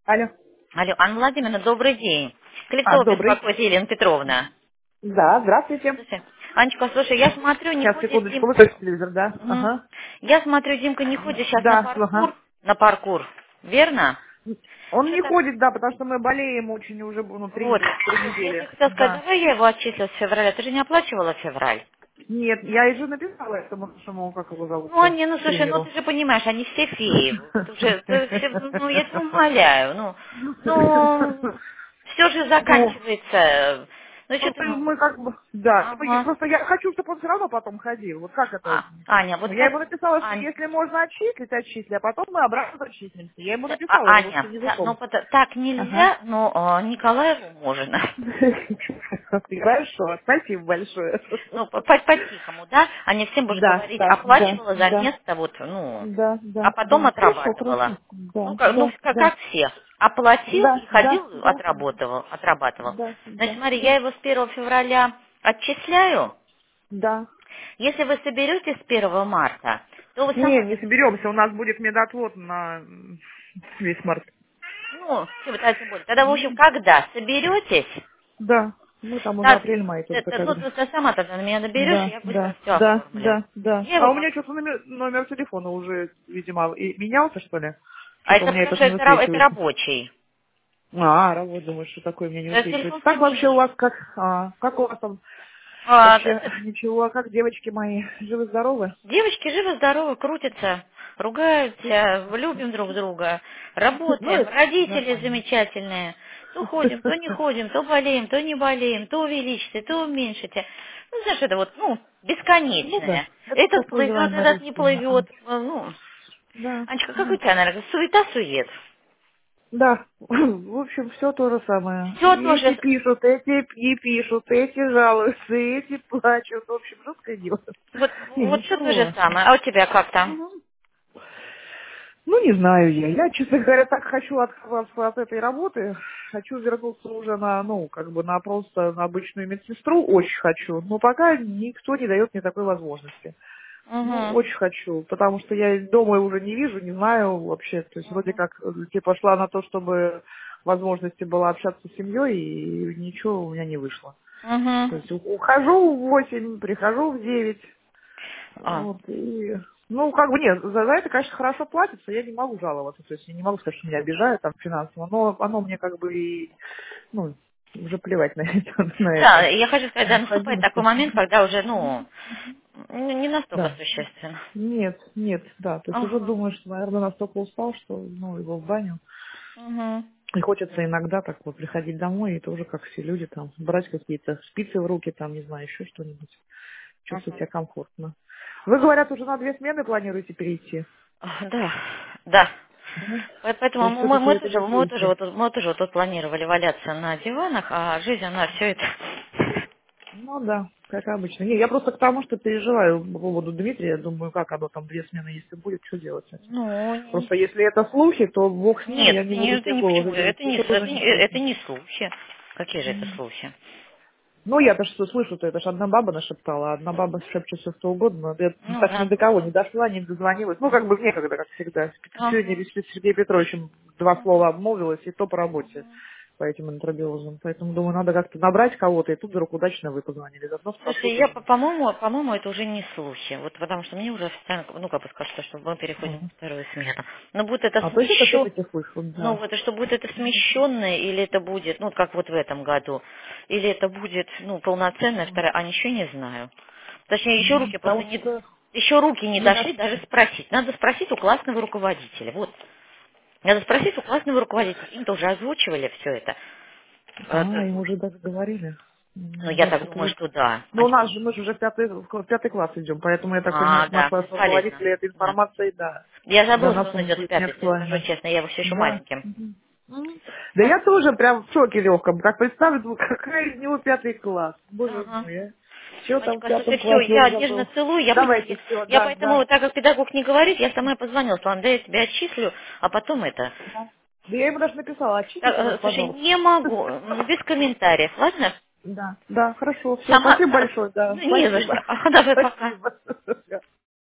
Алло. Алло, Анна Владимировна, добрый день. Клептова Добрый. беспокоит Елена Петровна. Да, здравствуйте. Слушай, Анечка, слушай, я смотрю, не Сейчас, ходит секундочку, Димка. выключи телевизор, да? Мгм. Ага. Я смотрю, Димка не ходит сейчас Да, ага. на паркур, верно? Он не Что-то, ходит, да, потому что мы болеем очень уже, ну, вот, три я недели. тебе хотела сказать, Да. давай я его отчислю с февраля. Ты же не оплачивала февраль. Нет, я и же написала этому нашему, как его Ну, зовут-то, они, ну, слушай, ну, тренеру. ты же понимаешь, они все феи. Вот уже, ну, я тебя умоляю, ну, все же Ну, заканчивается. Ну, что просто ты, ну, мы как бы, да, ага. просто я хочу, чтобы он все равно потом ходил. Вот как это? Аня, Ну, вот я как, ему написала, что Ань, если можно отчислить, отчисли, а потом мы обратно отчислимся. Я ему написала русским Аня, ну, языком. так Ага. нельзя, но Николаеву можно. Хорошо, спасибо большое. Ну, по-тихому, да? А не всем будешь Да, говорить, да, да, оплачивала за да, место, вот, ну, да, а да, потом да. Хорошо, отрабатывала. хорошо. Да, Ну, как, ну, да, да, как все. Оплатил да, и да, ходил, да, отрабатывал. да, Значит, да, смотри, да, я его с 1 февраля отчисляю. да. Если вы соберете с 1 марта, то вы Не, сама, не соберемся, у нас будет медотвод на весь март. ну, тем более. Тогда, в общем, когда соберетесь, Да, мы там уже так, апрель-май только ну, когда. ты сама тогда на меня наберешь, и Да, я быстро да, все да, оформлю. да, да. Я А его у меня что-то номер телефона уже, видимо, и менялся, что ли? А Что-то у это меня потому этот что не это высвечивается. рабочий. Работа, думаю, что такое мне не высвечивается. Телефон Как вообще у семейный. вас, как у вас там вообще Это ничего, а как девочки мои, живы-здоровы? девочки живы-здоровы, крутятся, ругаются, любим друг друга, Ну, работаем, это родители нормально. замечательные. То ходим, то не ходим, то болеем, то не болеем, то увеличите, то уменьшите. Ну, знаешь, это вот, ну, Ну да, бесконечное. это Этот как плывет, называемая этот не рутина. плывет. Ну, Да, Анечка, как у да. тебя, наверное, суета-сует? Да, в общем, все то же самое. Все И эти тоже, пишут, эти не пишут, эти жалуются, эти плачут. В общем, жуткое дело. Не, вот все то же ничего. самое. А у тебя как там? Мгм. Ну, не знаю я. Я, честно говоря, так хочу отказаться от этой работы. Хочу вернуться уже на, ну, как бы на просто на обычную медсестру. Очень хочу. Но пока никто не дает мне такой возможности. Ну, Угу. очень хочу, потому что я дома уже не вижу, не знаю вообще. То есть вроде как, типа, шла на то, чтобы возможности было общаться с семьей, и ничего у меня не вышло. Угу. То есть ухожу в 8, прихожу в 9. А, Вот, и, ну, как бы, нет, за это, конечно, хорошо платится, я не могу жаловаться, то есть я не могу сказать, что меня обижают там финансово, но оно мне как бы и, ну, уже плевать на это, на да, это. я хочу сказать, да, наступает такой Необходимости. момент, когда уже, ну, не настолько Да. существенно. Нет, нет, да, то есть уже Ага. думаю, что, наверное, настолько устал, что, ну, его в баню. Угу. И хочется иногда так вот приходить домой и тоже, как все люди, там, брать какие-то спицы в руки, там, не знаю, еще что-нибудь. Чувствовать себя комфортно. Вы, говорят, уже на 2 смены планируете перейти? Да, да. Да. То Поэтому есть все-таки это мы тоже надеетесь? вот тут планировали валяться на диванах, а жизнь, она все это... Ну да, как обычно. Не, я просто к тому, что переживаю по поводу Дмитрия, думаю, как оно там 2 смены, если будет, что делать с этим. Ну, Просто если это слухи, то бог с ним, нет, я не буду это себе не голову почему, делать. Это уже не это слухи. не слухи. Какие же это слухи? Ну, я-то что слышу-то, это ж одна баба нашептала, а одна баба шепчет все что угодно. Я Ну так ни да. до кого не дошла, не дозвонилась. Ну, как бы некогда, как всегда. Сегодня Ага. с Сергеем Петровичем 2 слова обмолвилась, и то по работе по этим интробиозам. Поэтому, думаю, надо как-то набрать кого-то, и тут вдруг удачно вы позвонили. Заодно спрошу Слушай, я, тоже. по-моему, это уже не слухи. Вот потому что мне уже официально, ну, как бы скажут, что мы переходим на Мгм. вторую смену. Но будет это А то есть это смещенно, все-таки слышат, ну, да. это что будет это смещенное, или это будет, ну, как вот в этом году, или это будет, ну, полноценная вторая, а ничего не знаю. Точнее, Потому что еще руки не не дошли даже дошли. спросить. Надо спросить у классного руководителя. Вот. Надо спросить у классного руководителя. Им-то уже озвучивали все это. Им уже даже говорили. Ну, я Я так что-то думаю, вот... что да. Ну, у нас же, мы же уже в пятый класс идем, поэтому я так понимаю, А, что наш да, класс бесполезно. руководитель этой Да. информацией, да, Я для забыла, нас что он он идет в будет не пятый, тебе скажу актуально. честно, я его все еще Да. маленьким. Да я тоже прям в шоке легком. Как представлю, думаю, какая из него 5 класс. Боже Ага. мой, а. Что там в Анечка, слушай, пятом все, классе он я нежно забыл? целую, Давайте, все, я да, поэтому, да. так как педагог не говорит, я сама позвонила, сказала, да, я тебя отчислю, а потом это. Да. Да я ему даже написала, отчислите нас, Слушай, пожалуйста. не могу, без комментариев, ладно? Да, да, хорошо, все, Сама, спасибо большое, да, ну, не за спасибо. что. Давай, пока. Спасибо.